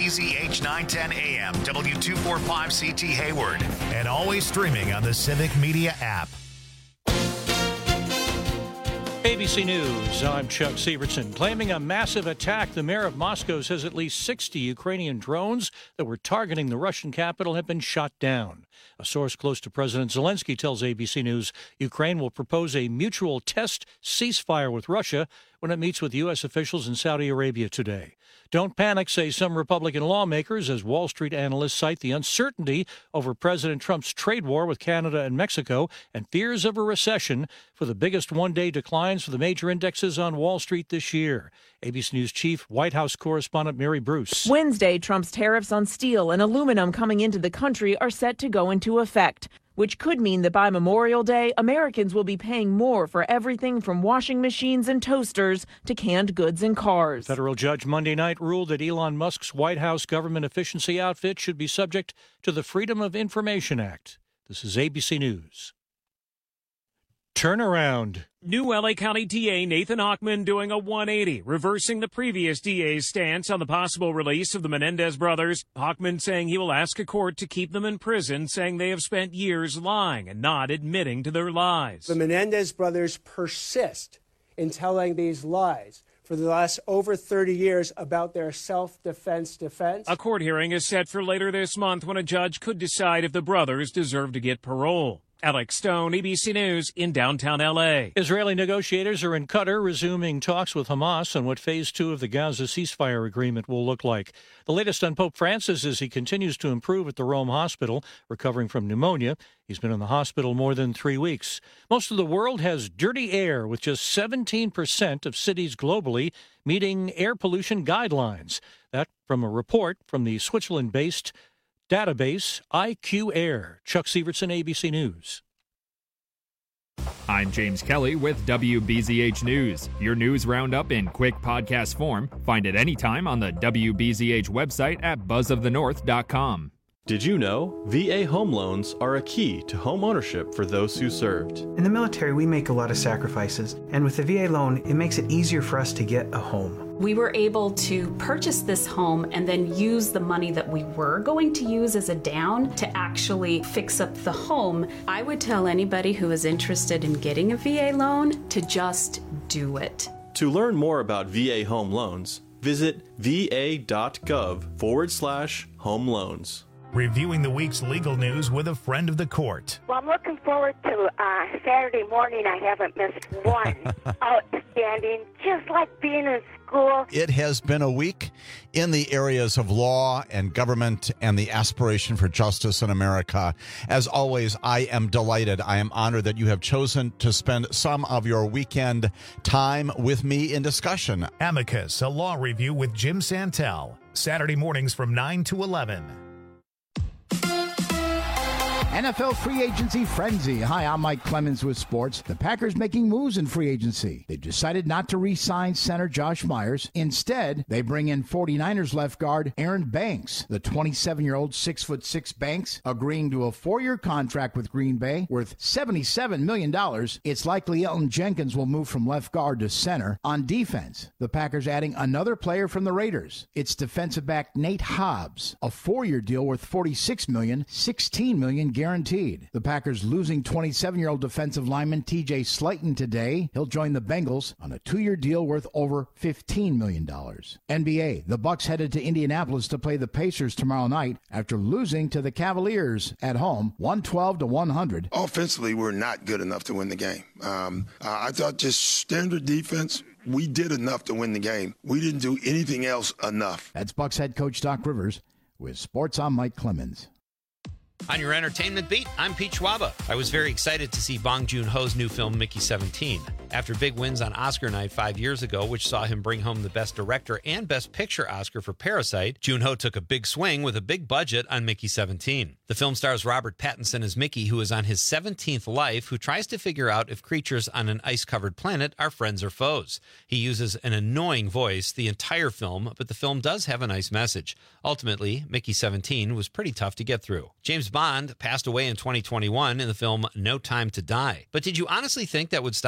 WBZH 910 AM, W245CT Hayward, and always streaming on the Civic Media app. ABC News, I'm Chuck Severson. Claiming a massive attack, the mayor of Moscow says at least 60 Ukrainian drones that were targeting the Russian capital have been shot down. A source close to President Zelensky tells ABC News Ukraine will propose a mutual test ceasefire with Russia when it meets with U.S. officials in Saudi Arabia today. Don't panic, say some Republican lawmakers, as Wall Street analysts cite the uncertainty over President Trump's trade war with Canada and Mexico and fears of a recession for the biggest one-day declines for the major indexes on Wall Street this year. ABC News chief White House correspondent Mary Bruce. Wednesday, Trump's tariffs on steel and aluminum coming into the country are set to go into effect, which could mean that by Memorial Day, Americans will be paying more for everything from washing machines and toasters to canned goods and cars. Federal judge Monday night ruled that Elon Musk's White House government efficiency outfit should be subject to the Freedom of Information Act. This is ABC News. Turnaround. New LA County DA Nathan Hochman doing a 180, reversing the previous DA's stance on the possible release of the Menendez brothers. Hochman saying he will ask a court to keep them in prison, saying they have spent years lying and not admitting to their lies. The Menendez brothers persist in telling these lies for the last over 30 years about their self-defense defense. A court hearing is set for later this month when a judge could decide if the brothers deserve to get parole. Alex Stone, ABC News in downtown L.A. Israeli negotiators are in Qatar resuming talks with Hamas on what Phase 2 of the Gaza ceasefire agreement will look like. The latest on Pope Francis as he continues to improve at the Rome Hospital, recovering from pneumonia. He's been in the hospital more than 3 weeks. Most of the world has dirty air, with just 17% of cities globally meeting air pollution guidelines. That from a report from the Switzerland-based database IQ Air. Chuck Severson, ABC News. I'm James Kelly with WBZH News. Your news roundup in quick podcast form. Find it anytime on the WBZH website at buzzofthenorth.com. Did you know VA home loans are a key to home ownership for those who served? In the military, we make a lot of sacrifices, and with the VA loan, it makes it easier for us to get a home. We were able to purchase this home and then use the money that we were going to use as a down to actually fix up the home. I would tell anybody who is interested in getting a VA loan to just do it. To learn more about VA home loans, visit va.gov/home loans. Reviewing the week's legal news with a friend of the court. Well, I'm looking forward to Saturday morning. I haven't missed one. Outstanding, just like being in school. It has been a week in the areas of law and government and the aspiration for justice in America. As always, I am delighted. I am honored that you have chosen to spend some of your weekend time with me in discussion. Amicus, a law review with Jim Santel. Saturday mornings from 9 to 11. NFL free agency frenzy. Hi, I'm Mike Clemens with sports. The Packers making moves in free agency. They've decided not to re-sign center Josh Myers. Instead, they bring in 49ers left guard Aaron Banks. The 27-year-old 6'6" Banks agreeing to a 4-year contract with Green Bay worth $77 million. It's likely Elton Jenkins will move from left guard to center. On defense, the Packers adding another player from the Raiders. It's defensive back Nate Hobbs. A 4-year deal worth $46 million, $16 million guaranteed. The Packers losing 27-year-old defensive lineman TJ Slayton today. He'll join the Bengals on a 2-year deal worth over $15 million. NBA, the Bucks headed to Indianapolis to play the Pacers tomorrow night after losing to the Cavaliers at home 112-100. Offensively, we're not good enough to win the game. I thought just standard defense, we did enough to win the game. We didn't do anything else enough. That's Bucks head coach Doc Rivers. With sports, I'm Mike Clemens. On your entertainment beat, I'm Pete Schwaba. I was very excited to see Bong Joon-ho's new film, Mickey 17. After big wins on Oscar night 5 years ago, which saw him bring home the Best Director and Best Picture Oscar for Parasite, Joon-ho took a big swing with a big budget on Mickey 17. The film stars Robert Pattinson as Mickey, who is on his 17th life, who tries to figure out if creatures on an ice-covered planet are friends or foes. He uses an annoying voice the entire film, but the film does have a nice message. Ultimately, Mickey 17 was pretty tough to get through. James Bond passed away in 2021 in the film No Time to Die. But did you honestly think that would stop studios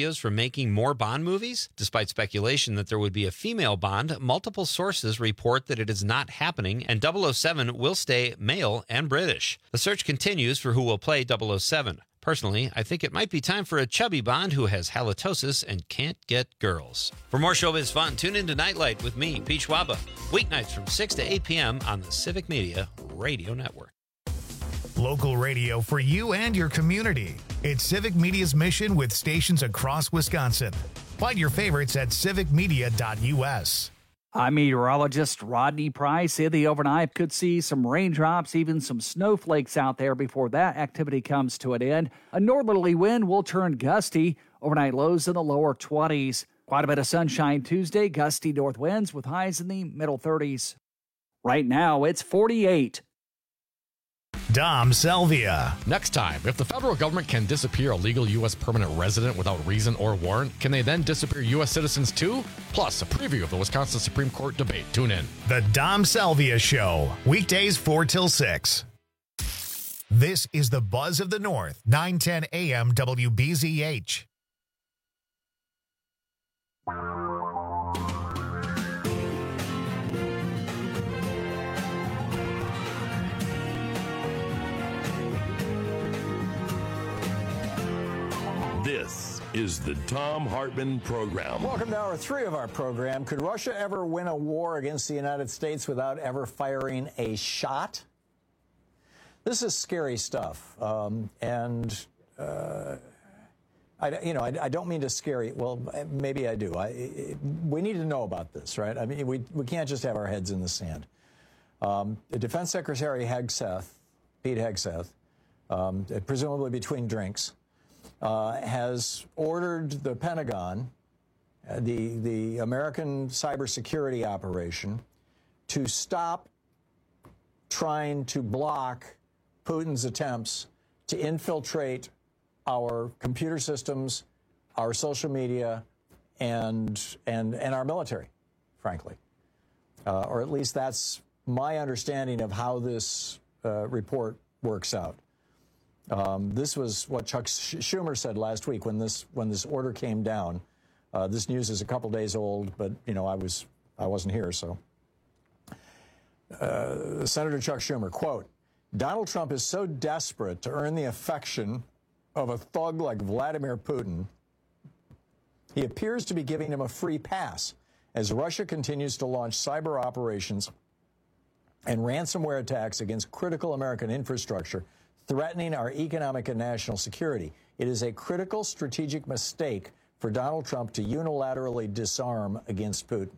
studios from making more Bond movies? Despite speculation that there would be a female Bond, multiple sources report that it is not happening, and 007 will stay male and British. The search continues for who will play 007. Personally, I think it might be time for a chubby Bond who has halitosis and can't get girls. For more showbiz fun, tune into Nightlight with me, Pete Schwaba, weeknights from 6 to 8 p.m. on the Civic Media Radio Network. Local radio for you and your community. It's Civic Media's mission with stations across Wisconsin. Find your favorites at civicmedia.us. I'm meteorologist Rodney Price. In the overnight, could see some raindrops, even some snowflakes out there before that activity comes to an end. A northerly wind will turn gusty. Overnight lows in the lower 20s. Quite a bit of sunshine Tuesday, gusty north winds with highs in the middle 30s. Right now, it's 48. Dom Salvia. Next time, if the federal government can disappear a legal U.S. permanent resident without reason or warrant, can they then disappear U.S. citizens too? Plus, a preview of the Wisconsin Supreme Court debate. Tune in. The Dom Salvia Show, weekdays 4 till 6. This is the Buzz of the North, 910 AM WBZH. This is the Thom Hartmann Program. Welcome to Hour 3 of our program. Could Russia ever win a war against the United States without ever firing a shot? This is scary stuff. I don't mean to scare you. Well, maybe I do. We need to know about this, right? I mean, we can't just have our heads in the sand. The Defense Secretary Pete Hegseth, presumably between drinks, has ordered the Pentagon, the American cybersecurity operation, to stop trying to block Putin's attempts to infiltrate our computer systems, our social media, and our military, frankly. Or at least that's my understanding of how this report works out. This was what Chuck Schumer said last week when this order came down. This news is a couple days old, but I wasn't here, so. Senator Chuck Schumer, quote, "Donald Trump is so desperate to earn the affection of a thug like Vladimir Putin, he appears to be giving him a free pass as Russia continues to launch cyber operations and ransomware attacks against critical American infrastructure, threatening our economic and national security. It is a critical strategic mistake for Donald Trump to unilaterally disarm against Putin."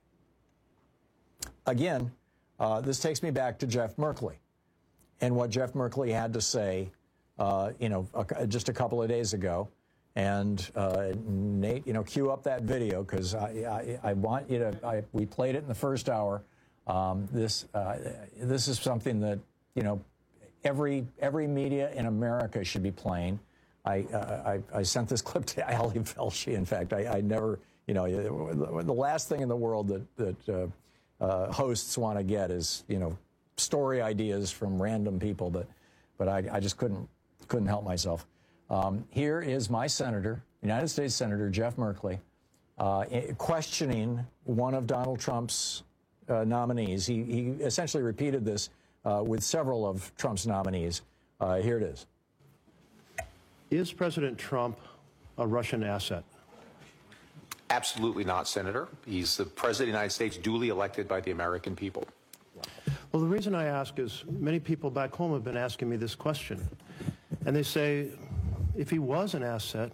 Again, this takes me back to Jeff Merkley and what Jeff Merkley had to say, just a couple of days ago. And Nate, cue up that video because I want you to. We played it in the first hour. This is something that every media in America should be playing. I sent this clip to Ali Velshi. In fact, I never, the last thing in the world that hosts want to get is, story ideas from random people. But I just couldn't help myself. Here is my senator, United States Senator Jeff Merkley, questioning one of Donald Trump's nominees. He essentially repeated this with several of Trump's nominees. Here it is. Is President Trump a Russian asset? Absolutely not, Senator. He's the President of the United States, duly elected by the American people. Well, the reason I ask is many people back home have been asking me this question. And they say, if he was an asset,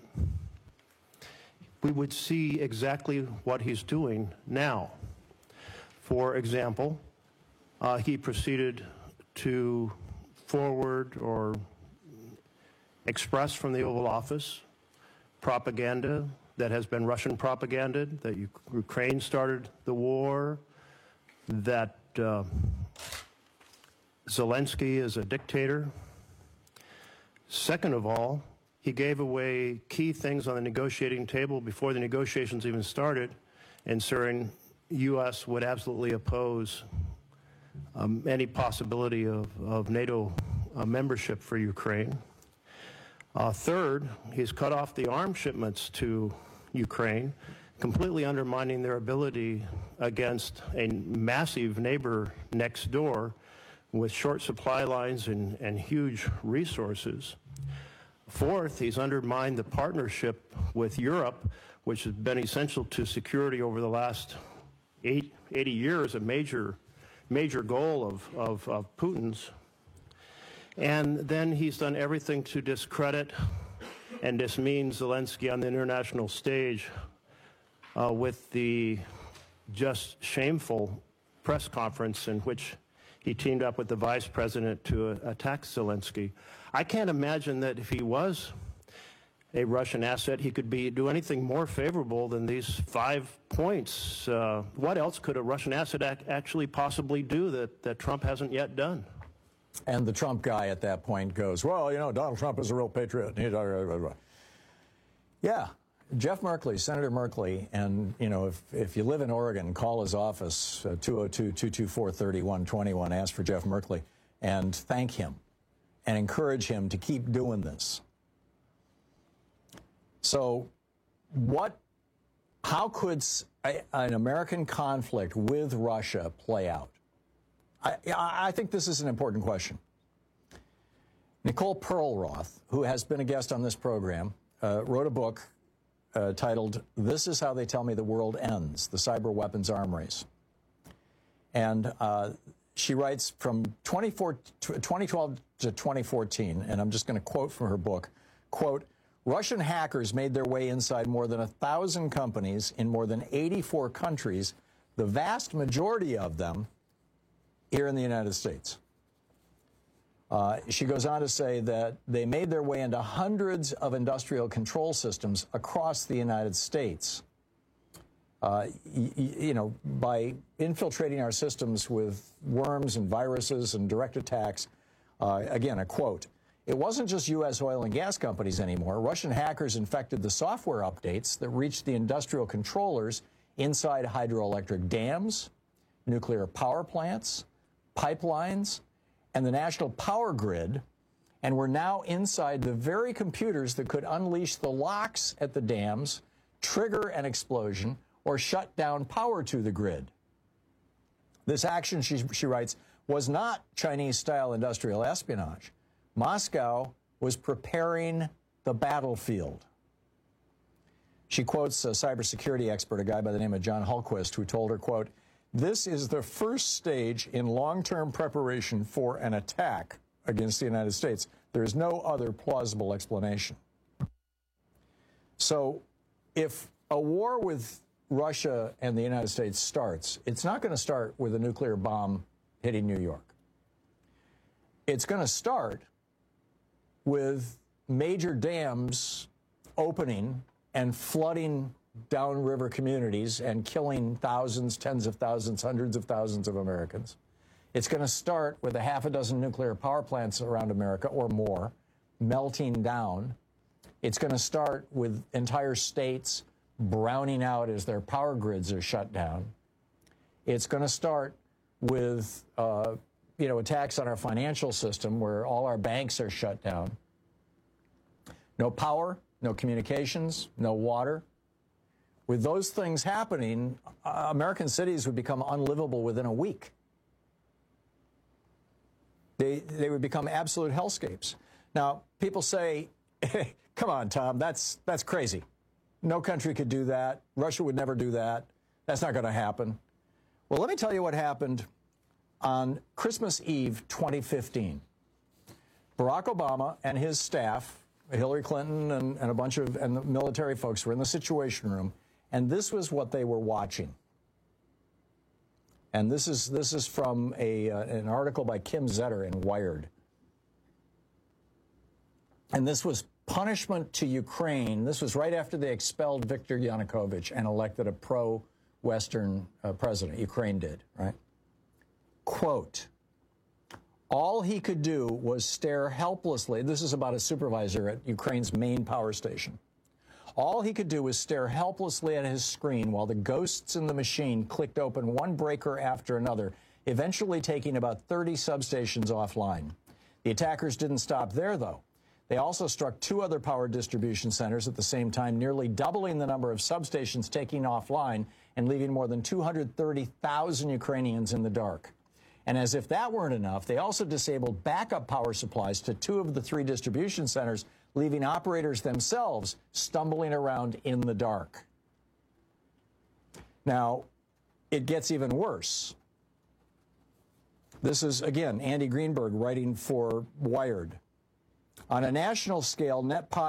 we would see exactly what he's doing now. For example, he proceeded to forward or express from the Oval Office propaganda that has been Russian propaganda, that Ukraine started the war, that Zelensky is a dictator. Second of all, he gave away key things on the negotiating table before the negotiations even started, ensuring U.S. would absolutely oppose any possibility of NATO membership for Ukraine. Third, he's cut off the arms shipments to Ukraine, completely undermining their ability against a massive neighbor next door with short supply lines and huge resources. Fourth, he's undermined the partnership with Europe, which has been essential to security over the last 80 years, a major goal of Putin's. And then he's done everything to discredit and dismean Zelensky on the international stage with the just shameful press conference in which he teamed up with the vice president to attack Zelensky. I can't imagine that if he was a Russian asset, he could do anything more favorable than these 5 points. What else could a Russian asset actually possibly do that Trump hasn't yet done? And the Trump guy at that point goes, well, you know, Donald Trump is a real patriot. Yeah, Jeff Merkley, Senator Merkley, and, you know, if you live in Oregon, call his office, 202-224-3121, ask for Jeff Merkley, and thank him and encourage him to keep doing this. So how could an American conflict with Russia play out? I think this is an important question. Nicole Perlroth, who has been a guest on this program, wrote a book titled, This Is How They Tell Me the World Ends, The Cyber Weapons Arm Race. And she writes from 2012 to 2014, and I'm just going to quote from her book, quote, Russian hackers made their way inside more than 1,000 companies in more than 84 countries, the vast majority of them here in the United States. She goes on to say that they made their way into hundreds of industrial control systems across the United States. You know, by infiltrating our systems with worms and viruses and direct attacks. Again, a quote, it wasn't just U.S. oil and gas companies anymore. Russian hackers infected the software updates that reached the industrial controllers inside hydroelectric dams, nuclear power plants, pipelines, and the national power grid, and were now inside the very computers that could unleash the locks at the dams, trigger an explosion, or shut down power to the grid. This action, she writes, was not Chinese-style industrial espionage. Moscow was preparing the battlefield. She quotes a cybersecurity expert, a guy by the name of John Hultquist, who told her, quote, this is the first stage in long-term preparation for an attack against the United States. There is no other plausible explanation. So if a war with Russia and the United States starts, it's not going to start with a nuclear bomb hitting New York. It's going to start with major dams opening and flooding downriver communities and killing thousands, tens of thousands, hundreds of thousands of Americans. It's going to start with a half a dozen nuclear power plants around America or more melting down. It's going to start with entire states browning out as their power grids are shut down. It's going to start with attacks on our financial system where all our banks are shut down. No power, no communications, no water. With those things happening, American cities would become unlivable within a week. They would become absolute hellscapes. Now, people say, hey, come on, Tom, that's crazy. No country could do that. Russia would never do that. That's not going to happen. Well, let me tell you what happened on Christmas Eve 2015. Barack Obama and his staff, Hillary Clinton and a bunch of the military folks were in the Situation Room, and this was what they were watching. And this is from an article by Kim Zetter in Wired. And this was punishment to Ukraine. This was right after they expelled Viktor Yanukovych and elected a pro-Western president. Ukraine did, right? Quote, all he could do was stare helplessly. This is about a supervisor at Ukraine's main power station. All he could do was stare helplessly at his screen while the ghosts in the machine clicked open one breaker after another, eventually taking about 30 substations offline. The attackers didn't stop there, though. They also struck 2 other power distribution centers at the same time, nearly doubling the number of substations taking offline and leaving more than 230,000 Ukrainians in the dark. And as if that weren't enough, they also disabled backup power supplies to 2 of the 3 distribution centers, leaving operators themselves stumbling around in the dark. Now, it gets even worse. This is, again, Andy Greenberg writing for Wired. On a national scale,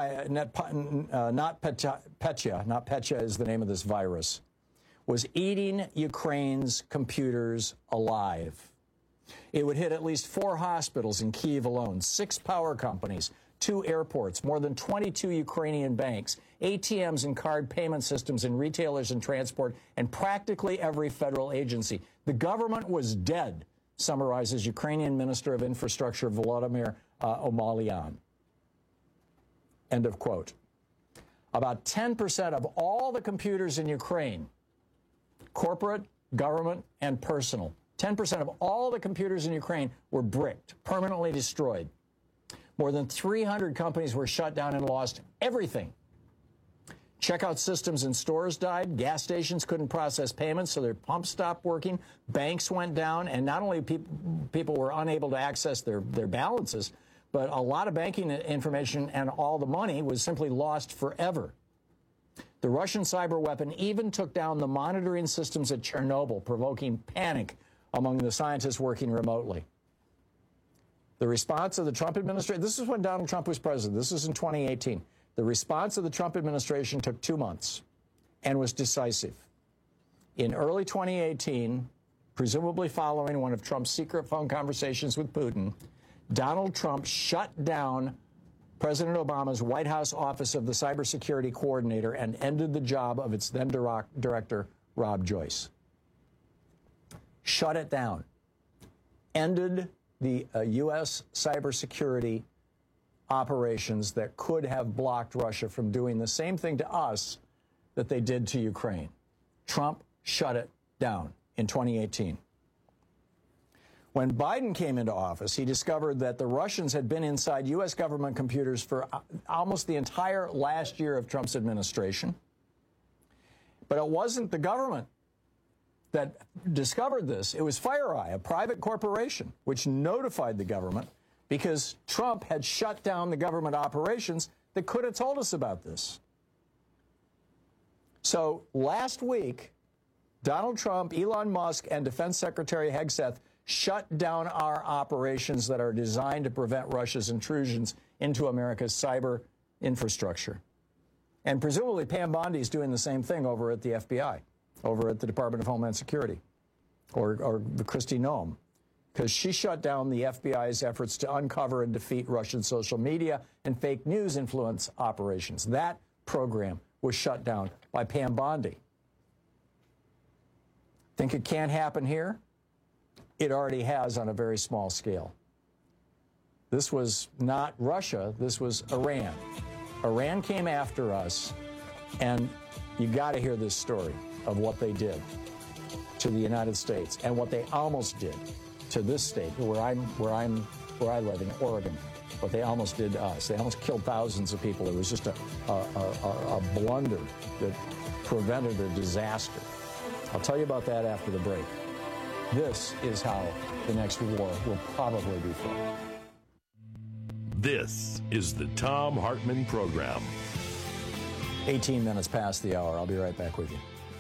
NotPetya is the name of this virus, was eating Ukraine's computers alive. It would hit at least 4 hospitals in Kyiv alone, 6 power companies, 2 airports, more than 22 Ukrainian banks, ATMs and card payment systems in retailers and transport, and practically every federal agency. The government was dead, summarizes Ukrainian Minister of Infrastructure Volodymyr Omalyan. End of quote. About 10% of all the computers in Ukraine, corporate, government, and personal, 10% of all the computers in Ukraine were bricked, permanently destroyed. More than 300 companies were shut down and lost everything. Checkout systems in stores died. Gas stations couldn't process payments, so their pumps stopped working. Banks went down, and not only people were unable to access their balances, but a lot of banking information and all the money was simply lost forever. The Russian cyber weapon even took down the monitoring systems at Chernobyl, provoking panic among the scientists working remotely. The response of the Trump administration, this is when Donald Trump was president, this is in 2018. The response of the Trump administration took 2 months and was decisive. In early 2018, presumably following one of Trump's secret phone conversations with Putin, Donald Trump shut down President Obama's White House Office of the Cybersecurity Coordinator and ended the job of its then director, Rob Joyce. Shut it down. Ended the U.S. cybersecurity operations that could have blocked Russia from doing the same thing to us that they did to Ukraine. Trump shut it down in 2018. When Biden came into office, he discovered that the Russians had been inside U.S. government computers for almost the entire last year of Trump's administration. But it wasn't the government that discovered this. It was FireEye, a private corporation, which notified the government because Trump had shut down the government operations that could have told us about this. So last week, Donald Trump, Elon Musk, and Defense Secretary Hegseth shut down our operations that are designed to prevent Russia's intrusions into America's cyber infrastructure. And presumably Pam Bondi is doing the same thing over at the FBI, over at the Department of Homeland Security, or Kristi Noem, because she shut down the FBI's efforts to uncover and defeat Russian social media and fake news influence operations. That program was shut down by Pam Bondi. Think it can't happen here? It already has on a very small scale. This was not Russia, this was Iran. Iran came after us, and you got to hear this story of what they did to the United States and what they almost did to this state, where I live in Oregon. What they almost did to us. They almost killed thousands of people. It was just a blunder that prevented a disaster. I'll tell you about that after the break. This is how the next war will probably be fought. This is the Thom Hartmann Program. 18 minutes past the hour. I'll be right back with you.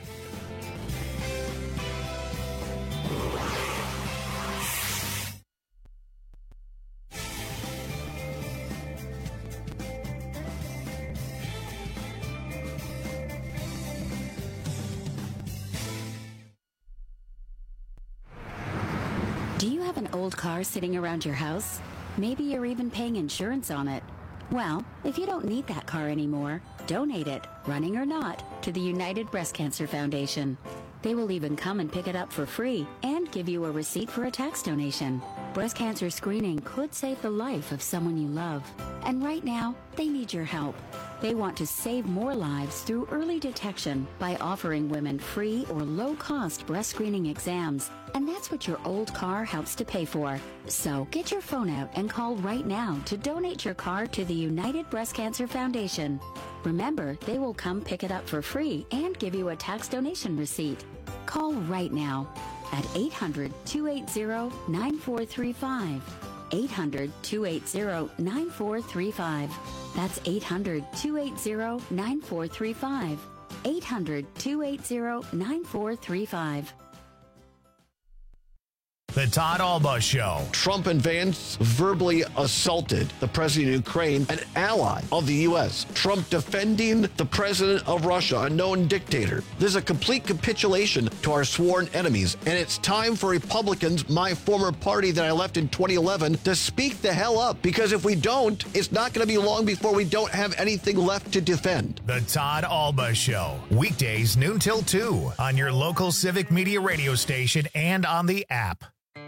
Do you have an old car sitting around your house? Maybe you're even paying insurance on it. Well, if you don't need that car anymore, donate it, running or not, to the United Breast Cancer Foundation. They will even come and pick it up for free and give you a receipt for a tax donation. Breast cancer screening could save the life of someone you love. And right now, they need your help. They want to save more lives through early detection by offering women free or low-cost breast screening exams. And that's what your old car helps to pay for. So get your phone out and call right now to donate your car to the United Breast Cancer Foundation. Remember, they will come pick it up for free and give you a tax donation receipt. Call right now at 800-280-9435. 800-280-9435. That's 800-280-9435. 800-280-9435. The Todd Alba Show. Trump and Vance verbally assaulted the president of Ukraine, an ally of the U.S. Trump defending the president of Russia, a known dictator. This is a complete capitulation to our sworn enemies, and it's time for Republicans, my former party that I left in 2011, to speak the hell up, because if we don't, it's not going to be long before we don't have anything left to defend. The Todd Alba Show. Weekdays noon till 2 on your local Civic Media radio station and on the app.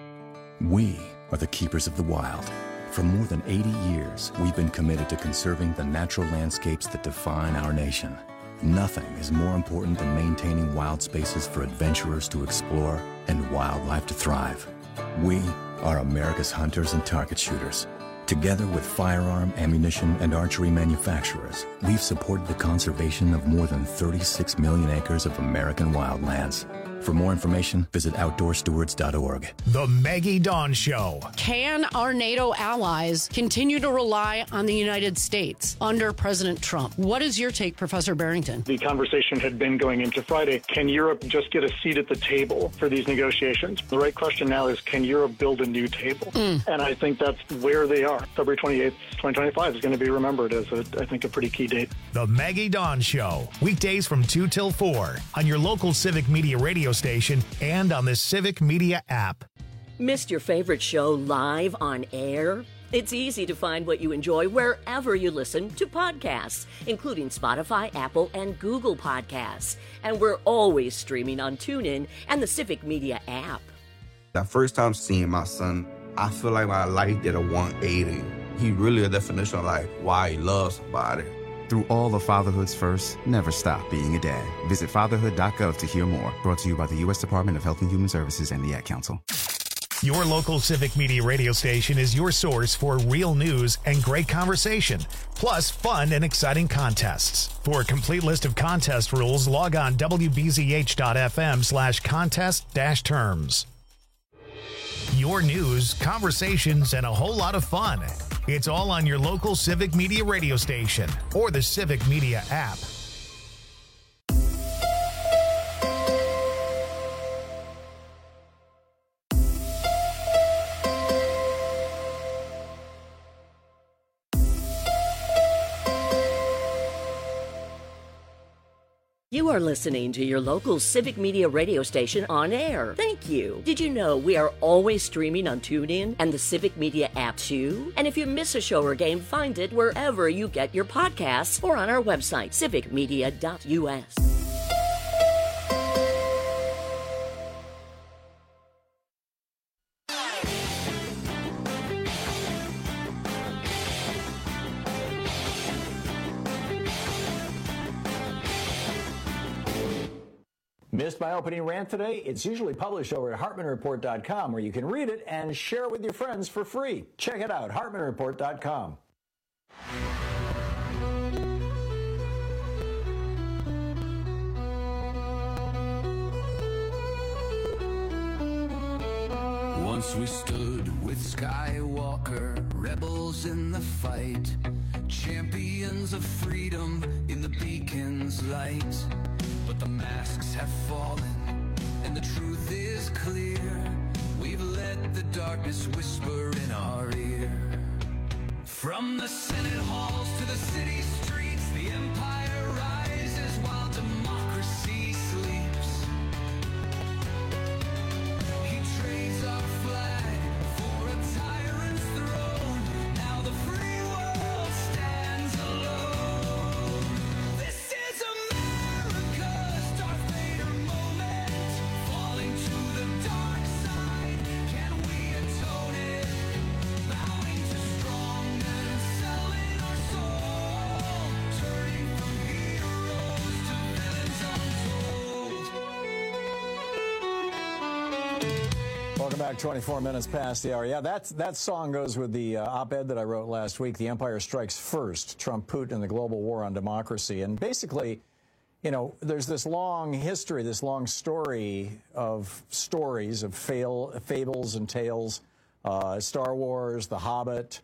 We are the keepers of the wild. For more than 80 years, we've been committed to conserving the natural landscapes that define our nation. Nothing is more important than maintaining wild spaces for adventurers to explore and wildlife to thrive. We are America's hunters and target shooters. Together with firearm, ammunition, and archery manufacturers, we've supported the conservation of more than 36 million acres of American wildlands. For more information, visit OutdoorStewards.org. The Maggie Dawn Show. Can our NATO allies continue to rely on the United States under President Trump? What is your take, Professor Barrington? The conversation had been going into Friday. Can Europe just get a seat at the table for these negotiations? The right question now is, can Europe build a new table? And I think that's where they are. February 28th, 2025 is going to be remembered as, I think, a pretty key date. The Maggie Dawn Show. Weekdays from 2 till 4 on your local Civic Media radio station and on the Civic Media app. Missed your favorite show live on air? It's easy to find what you enjoy wherever you listen to podcasts, including Spotify, Apple, and Google Podcasts. And we're always streaming on TuneIn and the Civic Media app. The first time seeing my son, I feel like my life did a 180. He really a definition of like why he loves somebody. Through all of fatherhood's first, never stop being a dad. Visit fatherhood.gov to hear more. Brought to you by the U.S. Department of Health and Human Services and the Ad Council. Your local Civic Media radio station is your source for real news and great conversation, plus fun and exciting contests. For a complete list of contest rules, log on wbzh.fm/contest-terms. Your news, conversations, and a whole lot of fun. It's all on your local Civic Media radio station or the Civic Media app. You are listening to your local Civic Media radio station on air. Thank you. Did you know we are always streaming on TuneIn and the Civic Media app too? And if you miss a show or game, find it wherever you get your podcasts or on our website, civicmedia.us. Missed my opening rant today? It's usually published over at HartmanReport.com, where you can read it and share it with your friends for free. Check it out, HartmanReport.com. Once we stood with Skywalker, rebels in the fight, champions of freedom in the beacon's light. But the masks have fallen, and the truth is clear. We've let the darkness whisper in our ear. From the Senate halls to the city streets, the empire rises while democracy sleeps. He trades our flag for a tyrant's throne. Now the free world stands alone. This is America's Darth Vader moment, falling to the dark side. Can we atone it? Bowing to strong men, selling our soul, turning o'clock, 24 minutes past the hour. Yeah, that song goes with the op-ed that I wrote last week, The Empire Strikes First, Trump, Putin, and the Global War on Democracy. And basically, you know, there's this long history, this long story of stories of fables and tales, Star Wars, The Hobbit,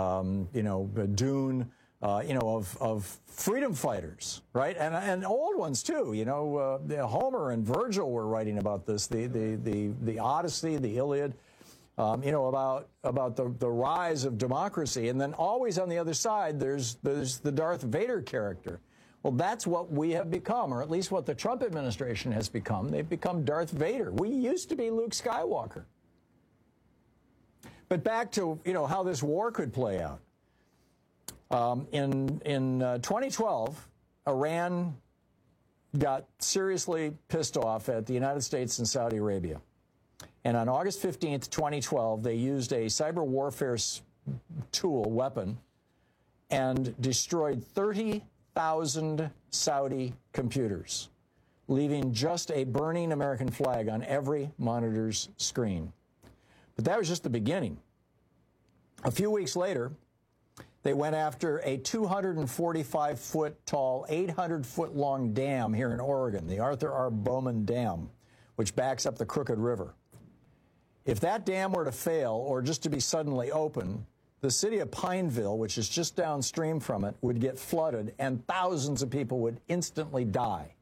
Dune, of freedom fighters, right? And old ones too. You know, Homer and Virgil were writing about this. The Odyssey, the Iliad. About the rise of democracy, and then always on the other side, there's the Darth Vader character. Well, that's what we have become, or at least what the Trump administration has become. They've become Darth Vader. We used to be Luke Skywalker. But back to how this war could play out. In 2012, Iran got seriously pissed off at the United States and Saudi Arabia. And on August 15th, 2012, they used a cyber warfare weapon, and destroyed 30,000 Saudi computers, leaving just a burning American flag on every monitor's screen. But that was just the beginning. A few weeks later, they went after a 245-foot tall, 800-foot-long dam here in Oregon, the Arthur R. Bowman Dam, which backs up the Crooked River. If that dam were to fail or just to be suddenly open, the city of Pineville, which is just downstream from it, would get flooded and thousands of people would instantly die.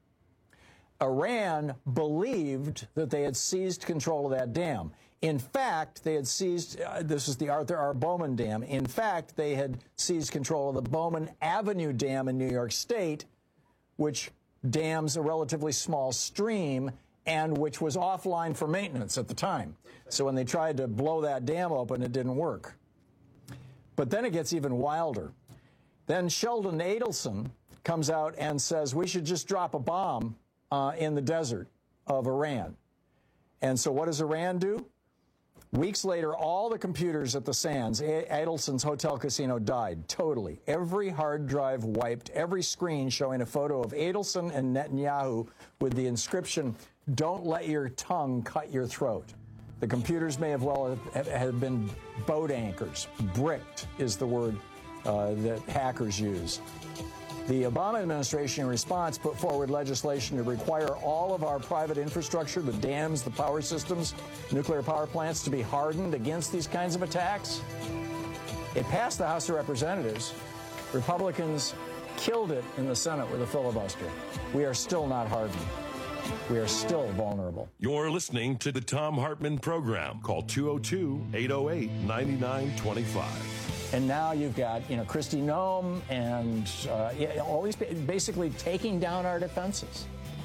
Iran believed that they had seized control of that dam. In fact, they had seized, this is the Arthur R. Bowman Dam. In fact, they had seized control of the Bowman Avenue Dam in New York State, which dams a relatively small stream and which was offline for maintenance at the time. So when they tried to blow that dam open, it didn't work. But then it gets even wilder. Then Sheldon Adelson comes out and says we should just drop a bomb in the desert of Iran. And so what does Iran do? Weeks later, all the computers at the Sands, Adelson's hotel casino, died totally. Every hard drive wiped, every screen showing a photo of Adelson and Netanyahu with the inscription, "Don't let your tongue cut your throat." The computers may have been boat anchors. Bricked is the word that hackers use. The Obama administration, in response, put forward legislation to require all of our private infrastructure, the dams, the power systems, nuclear power plants, to be hardened against these kinds of attacks. It passed the House of Representatives. Republicans killed it in the Senate with a filibuster. We are still not hardened. We are still vulnerable. You're listening to the Thom Hartmann Program. Call 202-808-9925. And now you've got, Kristi Noem and all these basically taking down our defenses.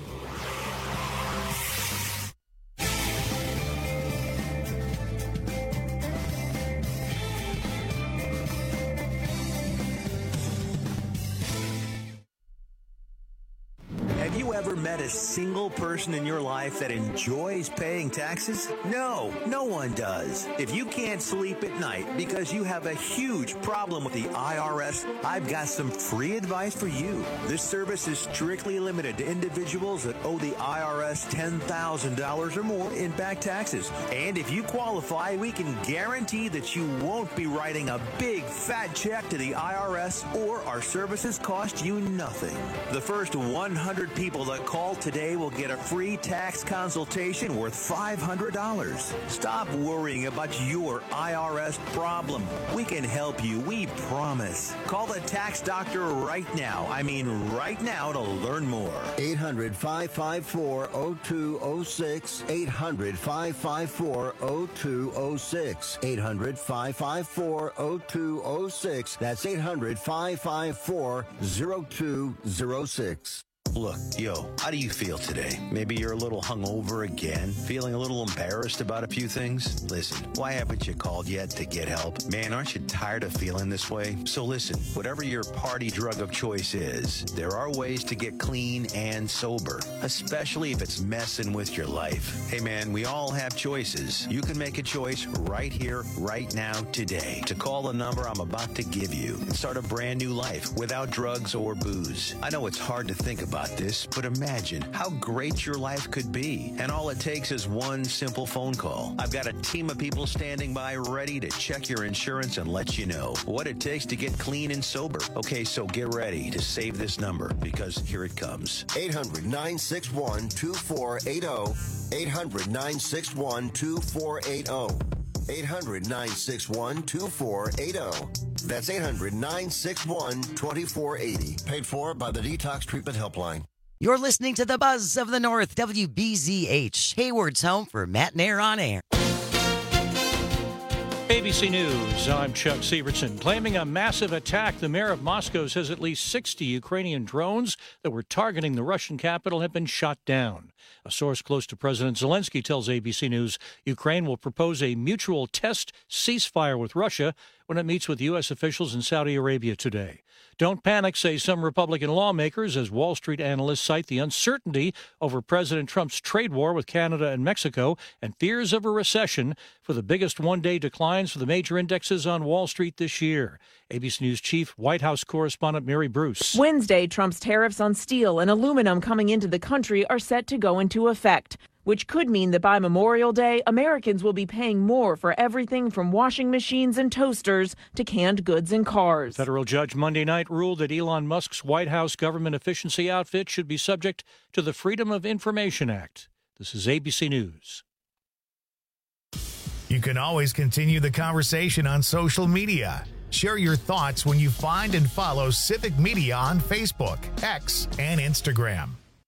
Have you ever met a single person in your life that enjoys paying taxes? No, no one does. If you can't sleep at night because you have a huge problem with the IRS, I've got some free advice for you. This service is strictly limited to individuals that owe the IRS $10,000 or more in back taxes. And if you qualify, we can guarantee that you won't be writing a big fat check to the IRS, or our services cost you nothing. The first 100 people that call today will get a free tax consultation worth $500. Stop worrying about your IRS problem. We can help you, we promise. Call the tax doctor right now. I mean right now, to learn more. 800-554-0206. 800-554-0206. 800-554-0206. That's 800-554-0206. Look, how do you feel today? Maybe you're a little hungover again, feeling a little embarrassed about a few things? Listen, why haven't you called yet to get help? Man, aren't you tired of feeling this way? So listen, whatever your party drug of choice is, there are ways to get clean and sober, especially if it's messing with your life. Hey man, we all have choices. You can make a choice right here, right now, today, to call the number I'm about to give you and start a brand new life without drugs or booze. I know it's hard to think about, about this, but imagine how great your life could be. And all it takes is one simple phone call. I've got a team of people standing by ready to check your insurance and let you know what it takes to get clean and sober. Okay, so get ready to save this number because here it comes. 800-961-2480. 800-961-2480. 800-961-2480. That's 800-961-2480. Paid for by the Detox Treatment Helpline. You're listening to the Buzz of the North, WBZH, Hayward's home for Matt and Air on Air. ABC News, I'm Chuck Severson. Claiming a massive attack, the mayor of Moscow says at least 60 Ukrainian drones that were targeting the Russian capital have been shot down. A source close to President Zelensky tells ABC News Ukraine will propose a mutual test ceasefire with Russia when it meets with U.S. officials in Saudi Arabia today. Don't panic, say some Republican lawmakers, as Wall Street analysts cite the uncertainty over President Trump's trade war with Canada and Mexico and fears of a recession for the biggest one-day declines for the major indexes on Wall Street this year. ABC News Chief White House correspondent Mary Bruce. Wednesday, Trump's tariffs on steel and aluminum coming into the country are set to go into effect, which could mean that by Memorial Day, Americans will be paying more for everything from washing machines and toasters to canned goods and cars. Federal judge Monday night ruled that Elon Musk's White House government efficiency outfit should be subject to the Freedom of Information Act. This is ABC News. You can always continue the conversation on social media. Share your thoughts when you find and follow Civic Media on Facebook, X, and Instagram.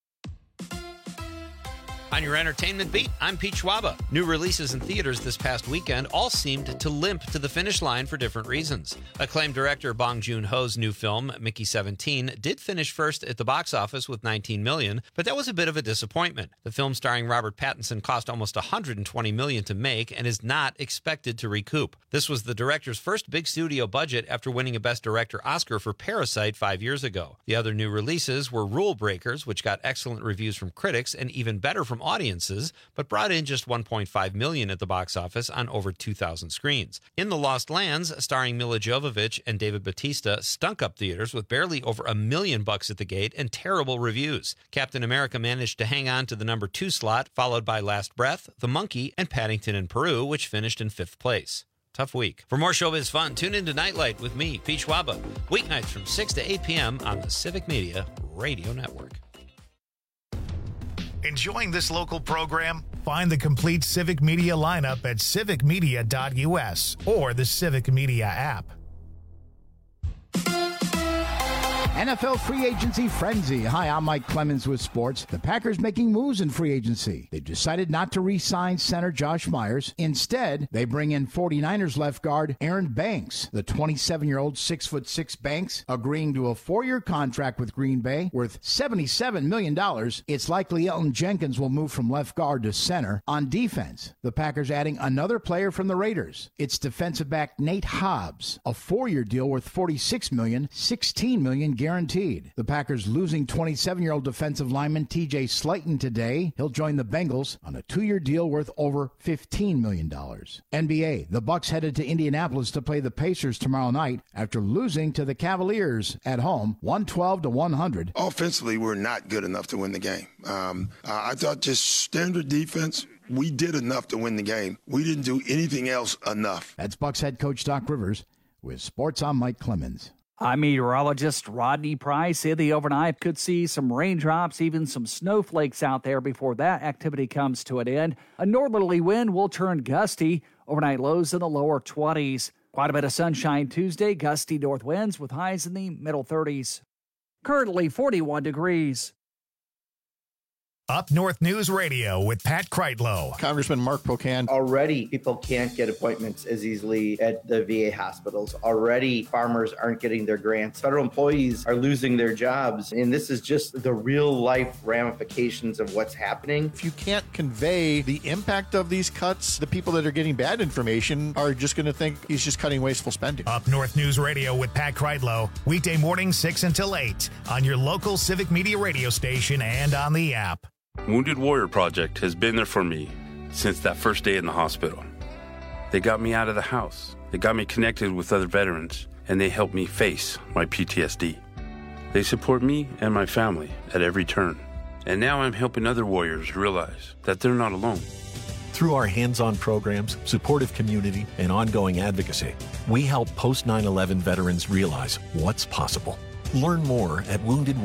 On your entertainment beat, I'm Pete Schwaba. New releases in theaters this past weekend all seemed to limp to the finish line for different reasons. Acclaimed director Bong Joon-ho's new film, Mickey 17, did finish first at the box office with $19 million, but that was a bit of a disappointment. The film starring Robert Pattinson cost almost $120 million to make and is not expected to recoup. This was the director's first big studio budget after winning a Best Director Oscar for Parasite 5 years ago. The other new releases were Rule Breakers, which got excellent reviews from critics and even better from audiences, but brought in just $1.5 million at the box office on over 2,000 screens. In The Lost Lands, starring Mila Jovovich and David Bautista, stunk up theaters with barely over $1 million at the gate and terrible reviews. Captain America managed to hang on to the number 2 slot, followed by Last Breath, The Monkey, and Paddington in Peru, which finished in 5th place. Tough week. For more showbiz fun, tune into Nightlight with me, Pete Schwaba, weeknights from 6 to 8 p.m. on the Civic Media Radio Network. Enjoying this local program? Find the complete Civic Media lineup at civicmedia.us or the Civic Media app. NFL free agency frenzy. Hi, I'm Mike Clemens with sports. The Packers making moves in free agency. They've decided not to re-sign center Josh Myers. Instead, they bring in 49ers left guard Aaron Banks. The 27-year-old 6'6" Banks agreeing to a 4-year contract with Green Bay worth $77 million. It's likely Elton Jenkins will move from left guard to center. On defense, the Packers adding another player from the Raiders. It's defensive back Nate Hobbs, a 4-year deal worth $46 million, $16 million guaranteed. The Packers losing 27-year-old defensive lineman TJ Slayton today. He'll join the Bengals on a 2-year deal worth over $15 million. NBA, the Bucks headed to Indianapolis to play the Pacers tomorrow night after losing to the Cavaliers at home, 112-100. Offensively, we're not good enough to win the game. I thought just standard defense, we did enough to win the game. We didn't do anything else enough. That's Bucks head coach Doc Rivers. With sports, I'm Mike Clemens. I'm meteorologist Rodney Price. In the overnight, could see some raindrops, even some snowflakes out there before that activity comes to an end. A northerly wind will turn gusty. Overnight lows in the lower 20s. Quite a bit of sunshine Tuesday. Gusty north winds with highs in the middle 30s. Currently 41 degrees. Up North News Radio with Pat Kreitlow. Congressman Mark Pocan. Already, people can't get appointments as easily at the VA hospitals. Already, farmers aren't getting their grants. Federal employees are losing their jobs. And this is just the real-life ramifications of what's happening. If you can't convey the impact of these cuts, the people that are getting bad information are just going to think he's just cutting wasteful spending. Up North News Radio with Pat Kreitlow. Weekday mornings 6 until 8 on your local Civic Media radio station and on the app. Wounded Warrior Project has been there for me since that first day in the hospital. They got me out of the house. They got me connected with other veterans, and they helped me face my PTSD. They support me and my family at every turn. And now I'm helping other warriors realize that they're not alone. Through our hands-on programs, supportive community, and ongoing advocacy, we help post-9/11 veterans realize what's possible. Learn more at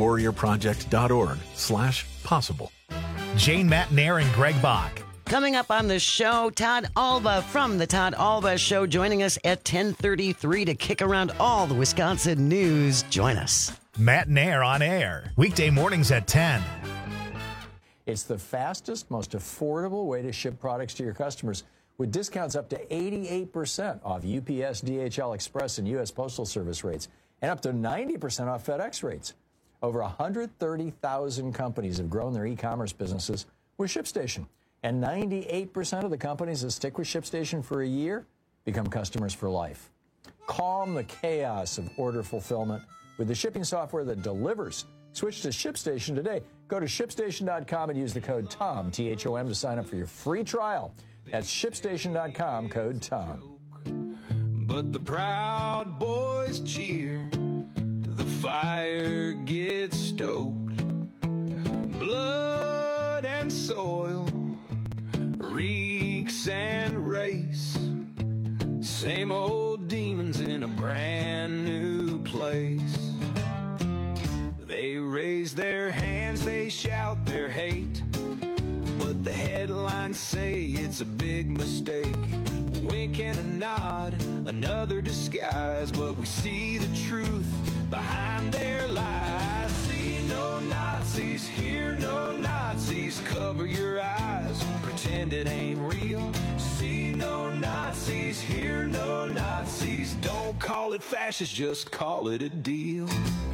woundedwarriorproject.org/possible. Jane Matnair and Greg Bach. Coming up on the show, Todd Alba from The Todd Alba Show joining us at 10:33 to kick around all the Wisconsin news. Join us. Matt Nair on air. Weekday mornings at 10. It's the fastest, most affordable way to ship products to your customers with discounts up to 88% off UPS, DHL Express, and U.S. Postal Service rates, and up to 90% off FedEx rates. Over 130,000 companies have grown their e-commerce businesses with ShipStation. And 98% of the companies that stick with ShipStation for a year become customers for life. Calm the chaos of order fulfillment with the shipping software that delivers. Switch to ShipStation today. Go to ShipStation.com and use the code TOM, T-H-O-M, to sign up for your free trial. That's ShipStation.com, code TOM. But the Proud Boys cheer till the fire gets stoked. Blood and soil, reeks and race. Same old demons in a brand new place. They raise their hands, they shout their hate, but the headlines say it's a big mistake. Wink and a nod, another disguise, but we see the truth behind their lies. See no Nazis, hear no Nazis, cover your eyes, pretend it ain't real. See no Nazis, hear no Nazis, don't call it fascist, just call it a deal.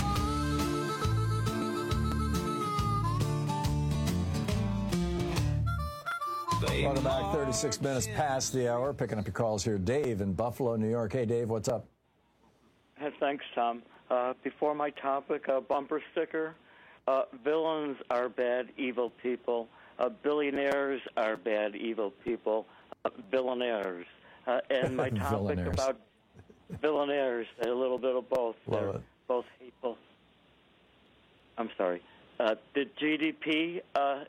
Welcome back. 36 minutes past the hour. Picking up your calls here. Dave in Buffalo, New York. Hey, Dave, what's up? Thanks, Tom. Before my topic, bumper sticker. Villains are bad, evil people. Billionaires are bad, evil people. Billionaires. And my topic about billionaires, a little bit of both. They're both hateful. I'm sorry. The GDP,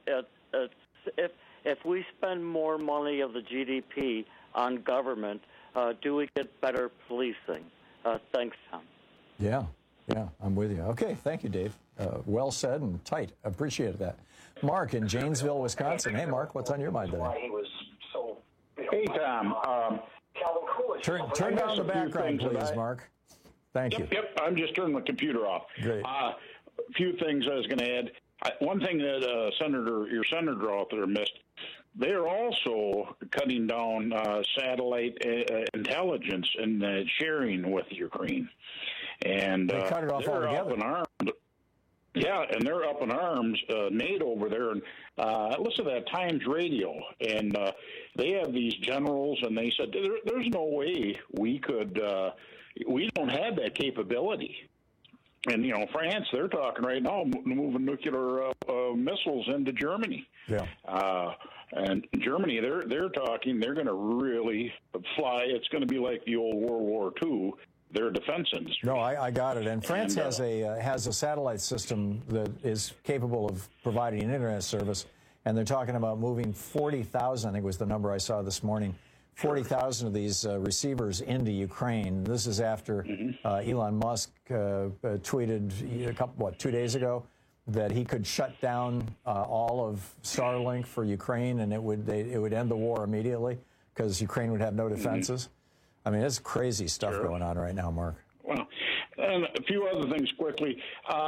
if we spend more money of the GDP on government, do we get better policing? Thanks, Tom. Yeah, I'm with you. Okay, thank you, Dave. Well said and tight. Appreciate that. Mark in Janesville, Wisconsin. Hey, Mark, what's on your mind today? Hey, Tom. Turn down the background, please, Mark. Thank you. Yep, I'm just turning my computer off. Great. A few things I was going to add. One thing that your senator out there missed, they're also cutting down satellite intelligence and sharing with Ukraine. And they cut it off they're altogether. Up in arms. Yeah, and they're up in arms, NATO over there. And listen to that Times Radio. And they have these generals, and they said, there's no way we could, we don't have that capability. And, France, they're talking right now, moving nuclear missiles into Germany. Yeah. And Germany, they're talking, they're going to really fly. It's going to be like the old World War II, their defense industry. No, I got it. And France has a satellite system that is capable of providing an internet service. And they're talking about moving 40,000, I think was the number I saw this morning, 40,000 of these receivers into Ukraine. This is after Elon Musk tweeted 2 days ago that he could shut down all of Starlink for Ukraine, and it would end the war immediately because Ukraine would have no defenses. I mean, it's crazy stuff going on right now, Mark. Well, and a few other things quickly.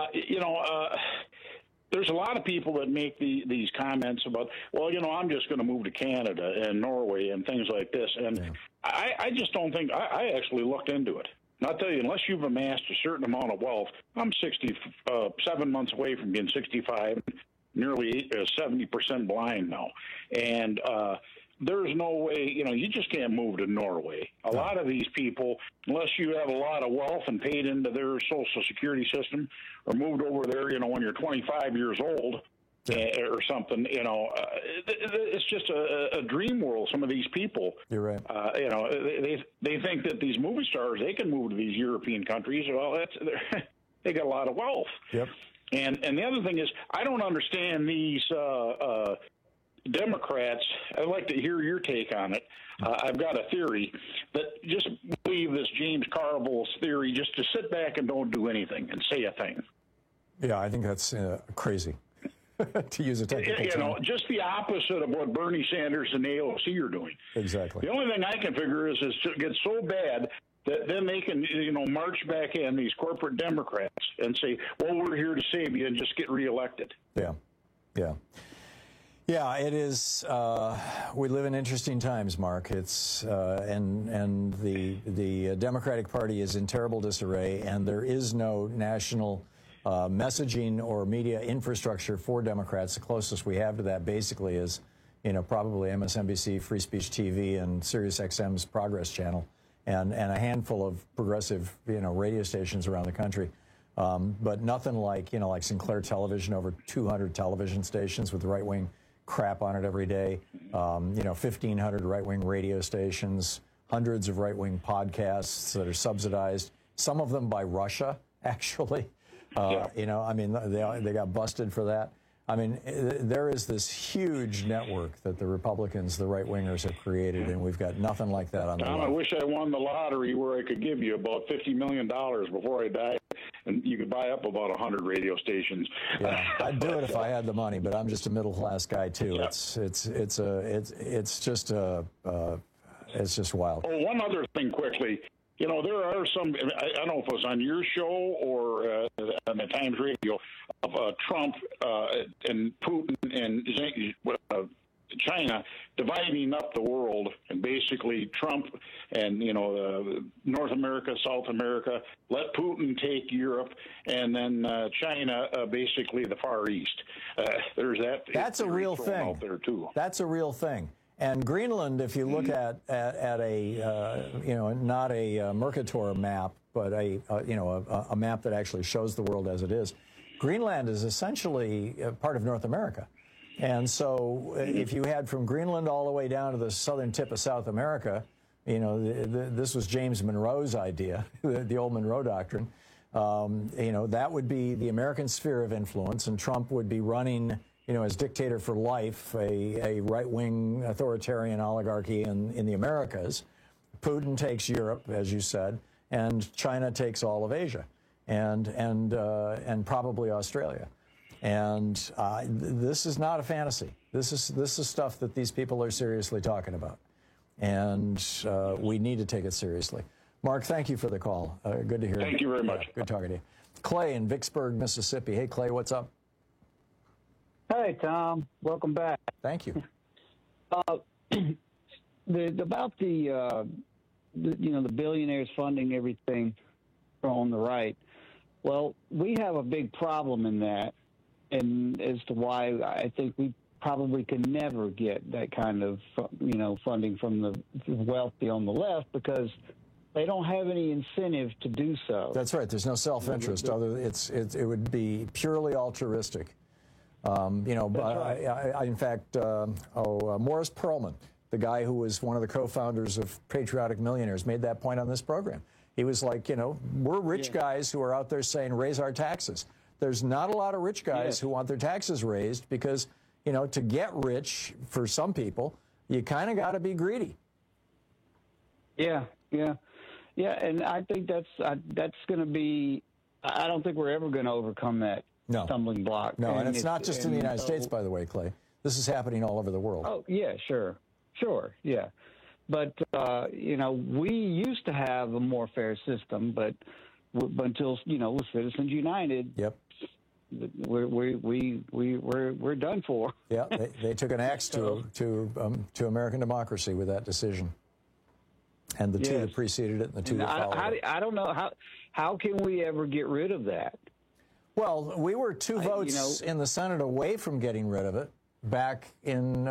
There's a lot of people that make these comments about, well, I'm just going to move to Canada and Norway and things like this. And I just don't think, I actually looked into it. And I'll tell you, unless you've amassed a certain amount of wealth, I'm 7 months away from being 65, nearly 70% blind now. And there's no way, you just can't move to Norway. A lot of these people, unless you have a lot of wealth and paid into their Social Security system or moved over there, when you're 25 years old or something, it's just a dream world. Some of these people, you're right. They think that these movie stars, they can move to these European countries. Well, They got a lot of wealth. Yep. And the other thing is, I don't understand these Democrats. I'd like to hear your take on it. I've got a theory that just believe this James Carville's theory, just to sit back and don't do anything and say a thing. Yeah, I think that's crazy, to use a technical term. Just the opposite of what Bernie Sanders and the AOC are doing. Exactly. The only thing I can figure is to get so bad that then they can, march back in, these corporate Democrats, and say, well, we're here to save you, and just get reelected. Yeah. Yeah, it is. We live in interesting times, Mark. It's and the Democratic Party is in terrible disarray, and there is no national messaging or media infrastructure for Democrats. The closest we have to that basically is, probably MSNBC, Free Speech TV, and SiriusXM's Progress Channel, and a handful of progressive, radio stations around the country. But nothing like, like Sinclair Television, over 200 television stations with right-wing crap on it every day, 1,500 right-wing radio stations, hundreds of right-wing podcasts that are subsidized, some of them by Russia, actually. They got busted for that. I mean, there is this huge network that the Republicans, the right-wingers, have created, and we've got nothing like that on the left. I wish I won the lottery where I could give you about $50 million before I die, and you could buy up about 100 radio stations. Yeah, I'd do it if I had the money, but I'm just a middle-class guy too. Yeah. It's just wild. Oh, one other thing quickly. There are some, I don't know if it was on your show or on the Times Radio, of Trump and Putin and China dividing up the world, and basically Trump and, North America, South America, let Putin take Europe, and then China, basically the Far East. There's that. That's a real thing. Out there too. That's a real thing. And Greenland, if you look at a not a Mercator map, but a map that actually shows the world as it is, Greenland is essentially part of North America. And so if you had from Greenland all the way down to the southern tip of South America, this was James Monroe's idea, the old Monroe Doctrine. That would be the American sphere of influence, and Trump would be running, as dictator for life, a right-wing authoritarian oligarchy in the Americas. Putin takes Europe, as you said, and China takes all of Asia, and probably Australia. And this is not a fantasy. This is stuff that these people are seriously talking about, and we need to take it seriously. Mark, thank you for the call. Good to hear. Thank you very much. Good talking to you. Clay in Vicksburg, Mississippi. Hey, Clay, what's up? Hey, Tom. Welcome back. Thank you. About the billionaires funding everything on the right. Well, we have a big problem in that, and as to why I think we probably could never get that kind of funding from the wealthy on the left, because they don't have any incentive to do so. That's right. There's no self-interest. It would be purely altruistic. In fact, Morris Perlman, the guy who was one of the co-founders of Patriotic Millionaires, made that point on this program. He was like, we're rich guys who are out there saying, raise our taxes. There's not a lot of rich guys who want their taxes raised because, to get rich for some people, you kind of got to be greedy. Yeah. And I think that's going to be, I don't think we're ever going to overcome that. No. Stumbling block. No, and it's not just in the United States, by the way, Clay. This is happening all over the world. Oh, yeah, sure, yeah. But, we used to have a more fair system, but until, with Citizens United, yep, we're done for. Yeah, they took an axe to American democracy with that decision. And the two that preceded it and the two that followed it. I don't know, how can we ever get rid of that? Well, we were two votes in the Senate away from getting rid of it back in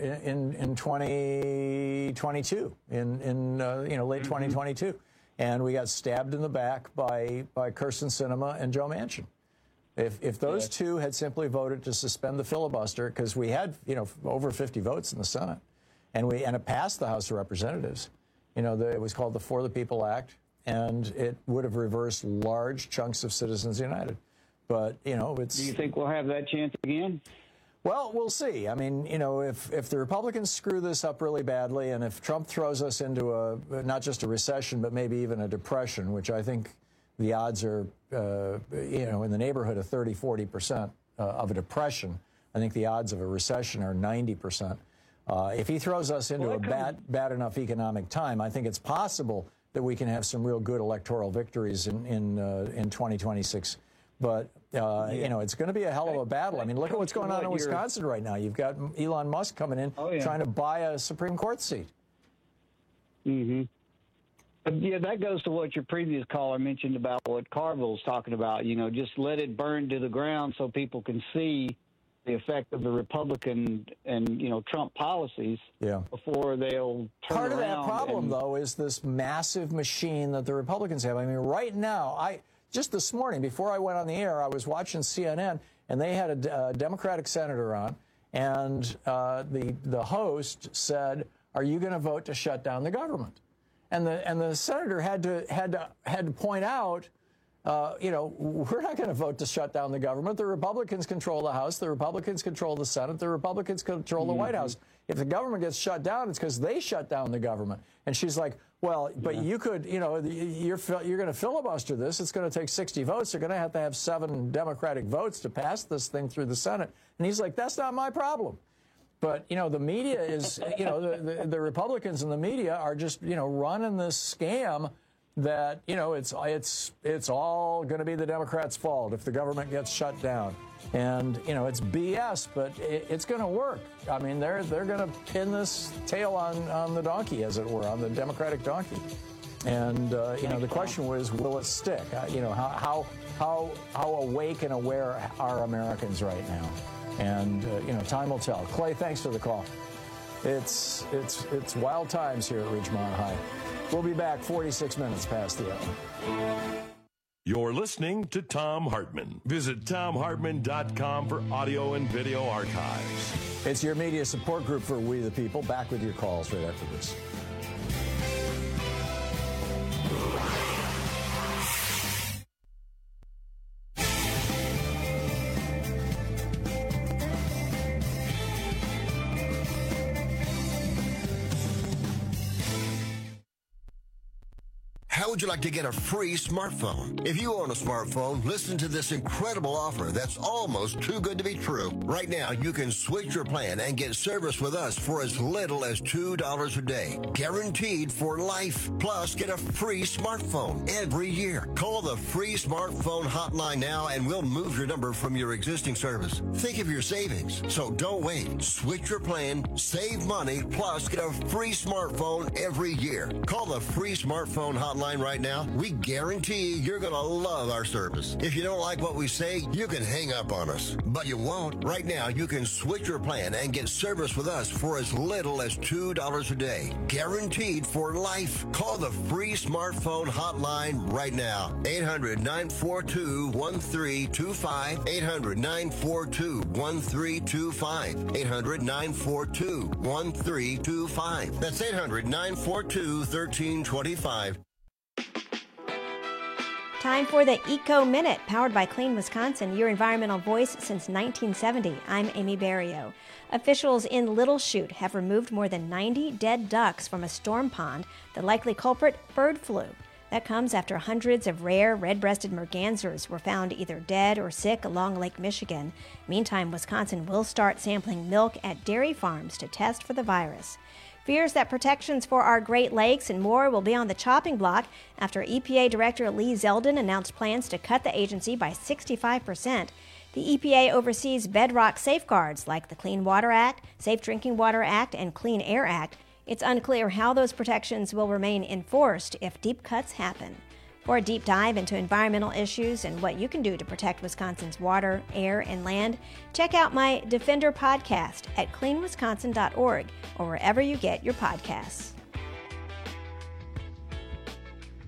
2022, in late 2022, and we got stabbed in the back by Kyrsten Sinema and Joe Manchin. If those two had simply voted to suspend the filibuster, because we had over 50 votes in the Senate, and it passed the House of Representatives. It was called the For the People Act. and it would have reversed large chunks of Citizens United. But, it's... Do you think we'll have that chance again? Well, we'll see. I mean, if the Republicans screw this up really badly, and if Trump throws us into not just a recession, but maybe even a depression, which I think the odds are, in the neighborhood of 30, 40% of a depression. I think the odds of a recession are 90%. If he throws us into a bad enough economic time, I think it's possible that we can have some real good electoral victories in 2026. But, it's going to be a hell of a battle. I mean, look at what's going on in Wisconsin right now. You've got Elon Musk coming in trying to buy a Supreme Court seat. Mm-hmm. Yeah, that goes to what your previous caller mentioned about what Carville's talking about. Just let it burn to the ground so people can see the effect of the Republican and Trump policies before they'll turn Part of that around problem, though, is this massive machine that the Republicans have. I mean, right now, just this morning, before I went on the air, I was watching CNN, and they had a Democratic senator on, and the host said, "Are you going to vote to shut down the government?" And the senator had to point out, we're not going to vote to shut down the government. The Republicans control the House. The Republicans control the Senate. The Republicans control the White House. If the government gets shut down, it's because they shut down the government. And she's like, well, but you could, you're going to filibuster this. It's going to take 60 votes. They're going to have 7 Democratic votes to pass this thing through the Senate. And he's like, that's not my problem. But, the media is, the Republicans and the media are just, running this scam that, it's all going to be the Democrats' fault if the government gets shut down. And, it's BS, but it's going to work. I mean, they're going to pin this tail on the donkey, as it were, on the Democratic donkey. And, the question was, will it stick? How awake and aware are Americans right now? And, time will tell. Clay, thanks for the call. It's wild times here at Ridgemont High. We'll be back 46 minutes past the hour. You're listening to Thom Hartmann. Visit ThomHartmann.com for audio and video archives. It's your media support group for We the People. Back with your calls right after this. How would you like to get a free smartphone? If you own a smartphone, listen to this incredible offer that's almost too good to be true. Right now, you can switch your plan and get service with us for as little as $2 a day. Guaranteed for life. Plus, get a free smartphone every year. Call the free smartphone hotline now and we'll move your number from your existing service. Think of your savings. So don't wait. Switch your plan, save money, plus get a free smartphone every year. Call the free smartphone hotline right now. We guarantee you're going to love our service. If you don't like what we say, you can hang up on us. But you won't. Right now, you can switch your plan and get service with us for as little as $2 a day. Guaranteed for life. Call the free smartphone hotline right now. 800-942-1325. 800-942-1325. 800-942-1325. That's 800-942-1325. Time for the Eco Minute, powered by Clean Wisconsin, your environmental voice since 1970. I'm Amy Barrio. Officials in Little Chute have removed more than 90 dead ducks from a storm pond, the likely culprit, bird flu. That comes after hundreds of rare red-breasted mergansers were found either dead or sick along Lake Michigan. Meantime, Wisconsin will start sampling milk at dairy farms to test for the virus. Fears that protections for our Great Lakes and more will be on the chopping block after EPA Director Lee Zeldin announced plans to cut the agency by 65%. The EPA oversees bedrock safeguards like the Clean Water Act, Safe Drinking Water Act, and Clean Air Act. It's unclear how those protections will remain enforced if deep cuts happen. For a deep dive into environmental issues and what you can do to protect Wisconsin's water, air, and land, check out my Defender podcast at cleanwisconsin.org or wherever you get your podcasts.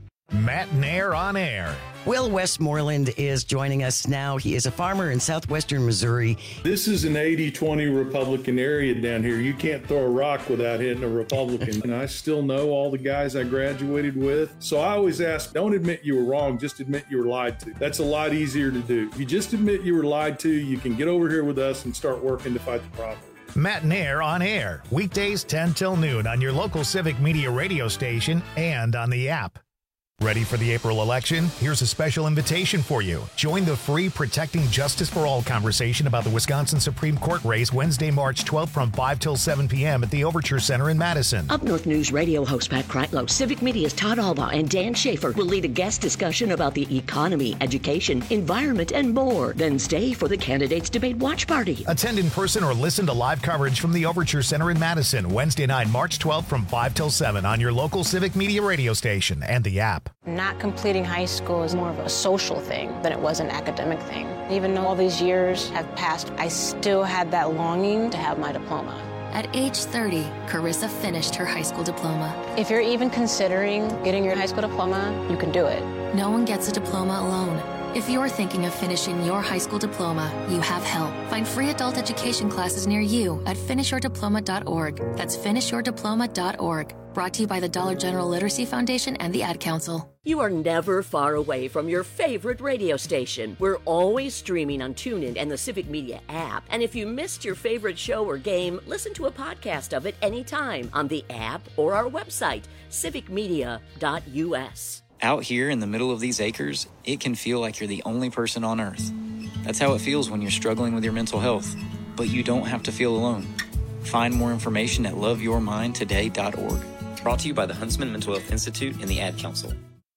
Matt Nair on air. Will Westmoreland is joining us now. He is a farmer in southwestern Missouri. This is an 80-20 Republican area down here. You can't throw a rock without hitting a Republican. And I still know all the guys I graduated with. So I always ask, don't admit you were wrong, just admit you were lied to. That's a lot easier to do. If you just admit you were lied to, you can get over here with us and start working to fight the problem. Matt Nair on air, weekdays 10 till noon on your local Civic Media radio station and on the app. Ready for the April election? Here's a special invitation for you. Join the free Protecting Justice for All conversation about the Wisconsin Supreme Court race Wednesday, March 12th from 5 till 7 p.m. at the Overture Center in Madison. Up North News radio host Pat Kreitlow, Civic Media's Todd Alba, and Dan Schaefer will lead a guest discussion about the economy, education, environment, and more. Then stay for the Candidates Debate Watch Party. Attend in person or listen to live coverage from the Overture Center in Madison, Wednesday night, March 12th from 5 till 7 on your local Civic Media radio station and the app. Not completing high school is more of a social thing than it was an academic thing. Even though all these years have passed, I still had that longing to have my diploma. At age 30, Carissa finished her high school diploma. If you're even considering getting your high school diploma, you can do it. No one gets a diploma alone. If you're thinking of finishing your high school diploma, you have help. Find free adult education classes near you at finishyourdiploma.org. That's finishyourdiploma.org. Brought to you by the Dollar General Literacy Foundation and the Ad Council. You are never far away from your favorite radio station. We're always streaming on TuneIn and the Civic Media app. And if you missed your favorite show or game, listen to a podcast of it anytime on the app or our website, civicmedia.us. Out here in the middle of these acres, it can feel like you're the only person on Earth. That's how it feels when you're struggling with your mental health. But you don't have to feel alone. Find more information at loveyourmindtoday.org. Brought to you by the Huntsman Mental Health Institute and the Ad Council.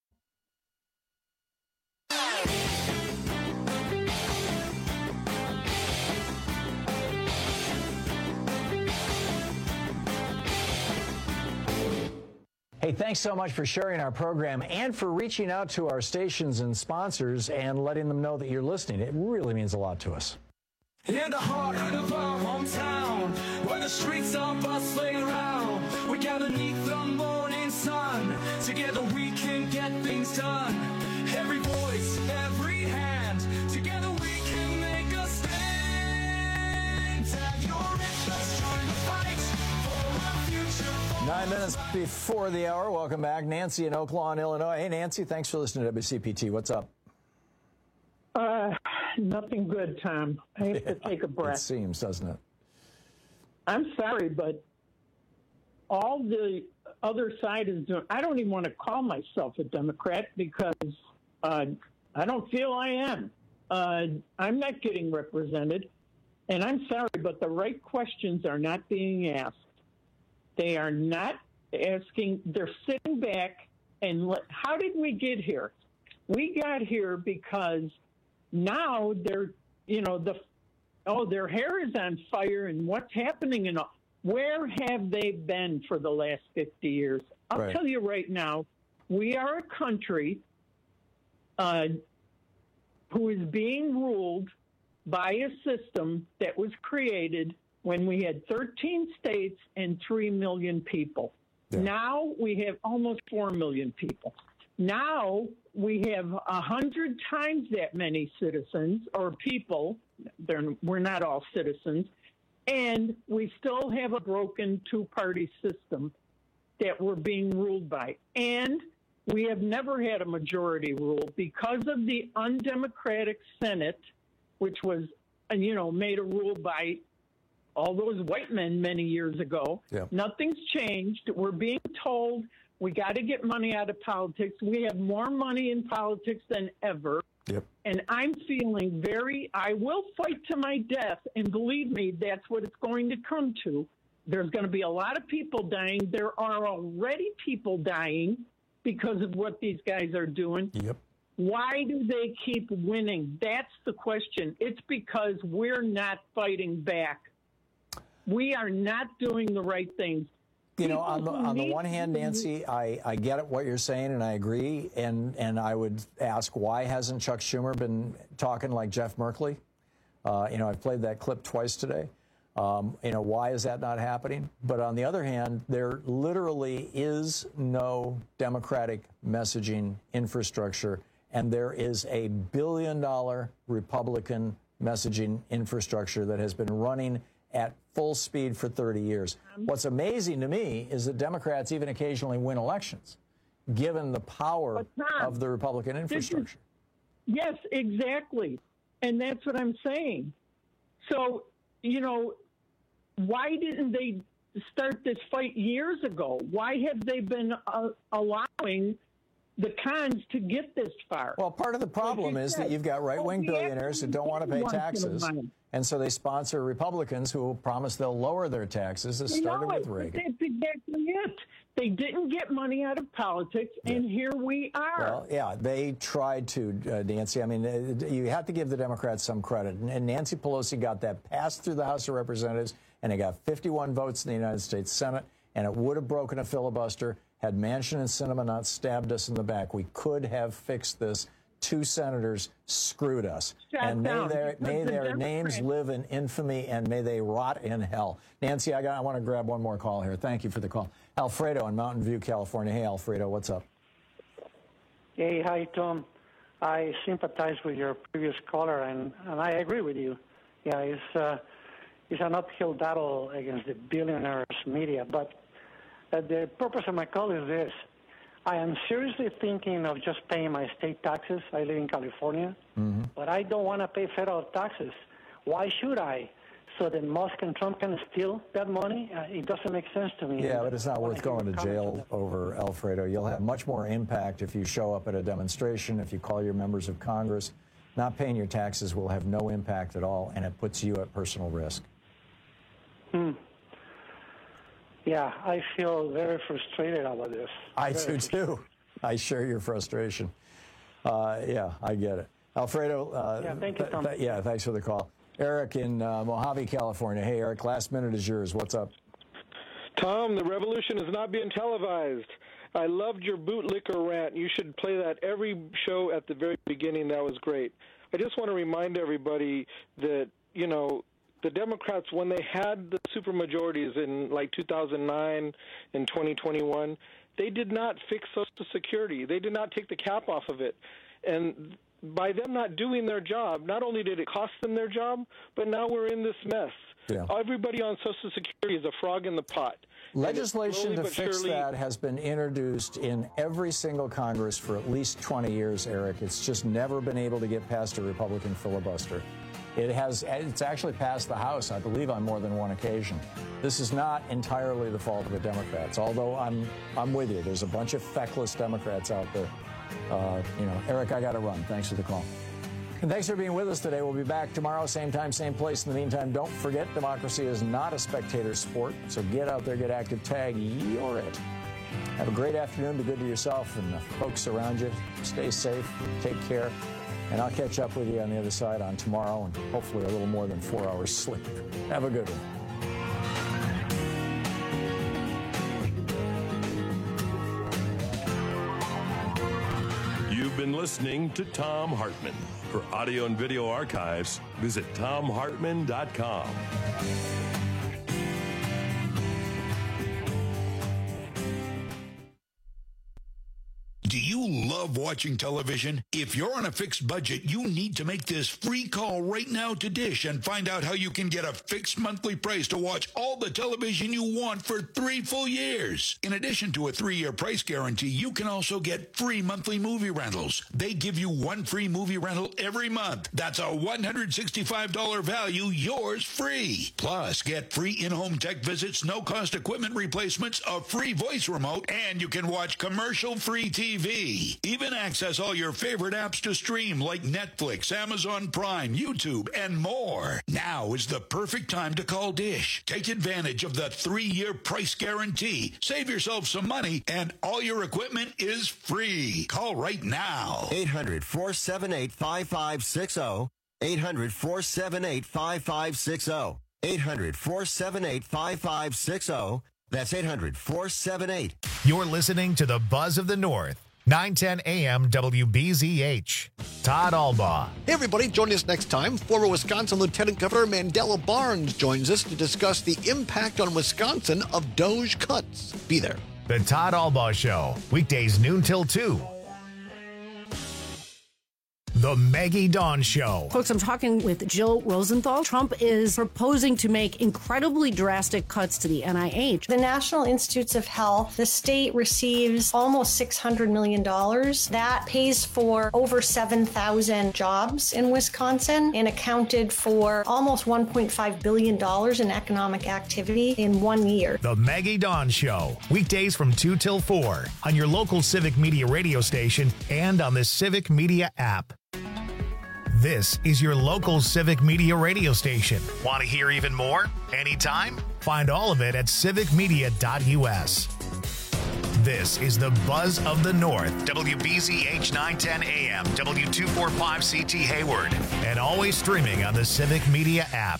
Hey, thanks so much for sharing our program and for reaching out to our stations and sponsors and letting them know that you're listening. It really means a lot to us. In the heart of our hometown, where the streets are bustling around, we gather neath the morning sun. Together we can get things done. Every voice, every hand, together we can make a stand. Tag your interest, join the fight for our future. 9 minutes before the hour. Welcome back. Nancy in Oak Lawn, Illinois. Hey, Nancy, thanks for listening to WCPT. What's up? Nothing good, Tom. I have to take a breath. It seems, doesn't it? I'm sorry, but all the other side is doing, I don't even want to call myself a Democrat because I don't feel I am. I'm not getting represented, and I'm sorry, but the right questions are not being asked. They are not asking, they're sitting back and how did we get here? We got here because now they're, their hair is on fire and what's happening and where have they been for the last 50 years? I'll tell you right now, we are a country who is being ruled by a system that was created when we had 13 states and 3 million people. Yeah. Now we have almost 4 million people. Now we have 100 times that many citizens or people. We're not all citizens. And we still have a broken two-party system that we're being ruled by. And we have never had a majority rule because of the undemocratic Senate, which was, made a rule by all those white men many years ago. Yeah. Nothing's changed. We're being told we got to get money out of politics. We have more money in politics than ever. Yep. And I'm feeling I will fight to my death. And believe me, that's what it's going to come to. There's going to be a lot of people dying. There are already people dying because of what these guys are doing. Yep. Why do they keep winning? That's the question. It's because we're not fighting back. We are not doing the right things. On the one hand, Nancy, I get it, what you're saying, and I agree. And I would ask, why hasn't Chuck Schumer been talking like Jeff Merkley? I've played that clip twice today. Why is that not happening? But on the other hand, there literally is no Democratic messaging infrastructure, and there is a $1 billion Republican messaging infrastructure that has been running at full speed for 30 years. What's amazing to me is that Democrats even occasionally win elections, given the power of the Republican infrastructure. Yes, exactly. And that's what I'm saying. So, why didn't they start this fight years ago? Why have they been allowing the cons to get this far? Well, part of the problem is that you've got right-wing billionaires who don't want to pay taxes, and so they sponsor Republicans who will promise they'll lower their taxes, as started with Reagan. That's exactly it. They didn't get money out of politics, and here we are. Well, yeah, they tried to, Nancy. I mean, you have to give the Democrats some credit. And Nancy Pelosi got that passed through the House of Representatives, and it got 51 votes in the United States Senate, and it would have broken a filibuster had Manchin and Sinema not stabbed us in the back. We could have fixed this. 2 senators screwed us. And may their names live in infamy, and may they rot in hell. Nancy, I want to grab one more call here. Thank you for the call. Alfredo in Mountain View, California. Hey, Alfredo, what's up? Hey, hi, Tom. I sympathize with your previous caller, and I agree with you. Yeah, it's an uphill battle against the billionaires' media. But the purpose of my call is this. I am seriously thinking of just paying my state taxes. I live in California, but I don't want to pay federal taxes. Why should I? So that Musk and Trump can steal that money? It doesn't make sense to me. Yeah, but it's not worth going to jail over, Alfredo. You'll have much more impact if you show up at a demonstration, if you call your members of Congress. Not paying your taxes will have no impact at all, and it puts you at personal risk. Yeah, I feel very frustrated about this. I do, too. I share your frustration. Yeah, I get it. Alfredo, yeah, thank you, Tom. Yeah, thanks for the call. Eric in Mojave, California. Hey, Eric, last minute is yours. What's up? Tom, the revolution is not being televised. I loved your bootlicker rant. You should play that every show at the very beginning. That was great. I just want to remind everybody that, the Democrats, when they had the supermajorities in like 2009 and 2021, they did not fix Social Security. They did not take the cap off of it. And by them not doing their job, not only did it cost them their job, but now we're in this mess. Yeah. Everybody on Social Security is a frog in the pot. Legislation to fix that has been introduced in every single Congress for at least 20 years, Eric. It's just never been able to get past a Republican filibuster. It's actually passed the House, I believe, on more than one occasion. This is not entirely the fault of the Democrats, although I'm with you. There's a bunch of feckless Democrats out there. Eric, I got to run. Thanks for the call. And thanks for being with us today. We'll be back tomorrow, same time, same place. In the meantime, don't forget, democracy is not a spectator sport. So get out there, get active, tag, you're it. Have a great afternoon. Be good to yourself and the folks around you. Stay safe. Take care. And I'll catch up with you on the other side on tomorrow and hopefully a little more than 4 hours sleep. Have a good one. You've been listening to Thom Hartmann. For audio and video archives, visit ThomHartmann.com. Do you love watching television? If you're on a fixed budget, you need to make this free call right now to Dish and find out how you can get a fixed monthly price to watch all the television you want for 3 full years. In addition to a 3-year price guarantee, you can also get free monthly movie rentals. They give you 1 free movie rental every month. That's a $165 value, yours free. Plus, get free in-home tech visits, no-cost equipment replacements, a free voice remote, and you can watch commercial-free TV. Even access all your favorite apps to stream like Netflix, Amazon Prime, YouTube, and more. Now is the perfect time to call Dish. Take advantage of the 3-year price guarantee. Save yourself some money, and all your equipment is free. Call right now. 800-478-5560. 800-478-5560. 800-478-5560. That's 800-478. You're listening to the Buzz of the North. 910 AM WBZH. Todd Albaugh. Hey, everybody, join us next time. Former Wisconsin Lieutenant Governor Mandela Barnes joins us to discuss the impact on Wisconsin of DOGE cuts. Be there. The Todd Albaugh Show, weekdays noon till 2. The Maggie Dawn Show. Folks, I'm talking with Jill Rosenthal. Trump is proposing to make incredibly drastic cuts to the NIH. The National Institutes of Health, the state receives almost $600 million. That pays for over 7,000 jobs in Wisconsin and accounted for almost $1.5 billion in economic activity in 1 year. The Maggie Dawn Show, weekdays from 2 till 4 on your local Civic Media radio station and on the Civic Media app. This is your local Civic Media radio station. Want to hear even more? Anytime? Find all of it at civicmedia.us. This is the Buzz of the North, WBZH 910 AM, W245CT Hayward, and always streaming on the Civic Media app.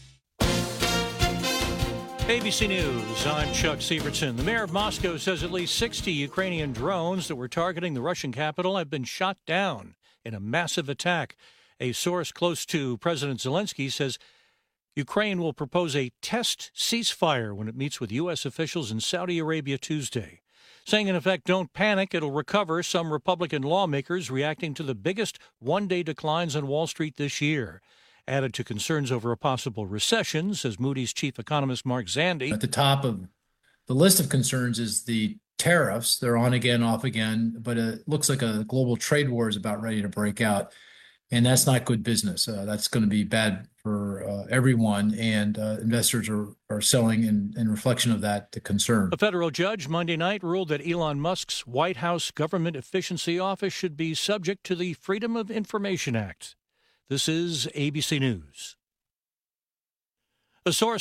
ABC News, I'm Chuck Sievertson. The mayor of Moscow says at least 60 Ukrainian drones that were targeting the Russian capital have been shot down in a massive attack. A source close to President Zelensky says Ukraine will propose a test ceasefire when it meets with U.S. officials in Saudi Arabia Tuesday. Saying, in effect, don't panic, it'll recover. Some Republican lawmakers reacting to the biggest one-day declines on Wall Street this year. Added to concerns over a possible recession, says Moody's chief economist Mark Zandi. At the top of the list of concerns is the tariffs. They're on again, off again, but it looks like a global trade war is about ready to break out. And that's not good business. That's going to be bad for everyone, and investors are selling in reflection of that concern. A federal judge Monday night ruled that Elon Musk's White House Government Efficiency Office should be subject to the Freedom of Information Act. This is ABC News. A source